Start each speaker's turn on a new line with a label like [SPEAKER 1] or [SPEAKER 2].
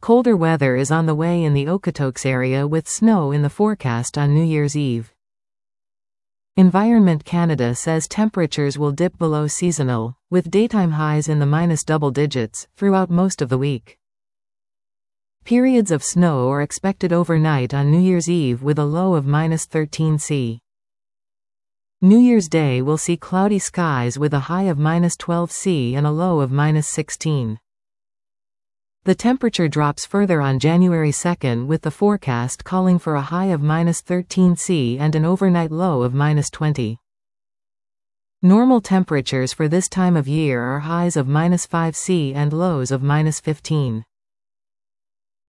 [SPEAKER 1] Colder weather is on the way in the Okotoks area with snow in the forecast on New Year's Eve. Environment Canada says temperatures will dip below seasonal, with daytime highs in the minus double digits, throughout most of the week. Periods of snow are expected overnight on New Year's Eve with a low of minus 13 C. New Year's Day will see cloudy skies with a high of minus 12 C and a low of minus 16. The temperature drops further on January 2 with the forecast calling for a high of minus 13 C and an overnight low of minus 20. Normal temperatures for this time of year are highs of minus 5 C and lows of minus 15.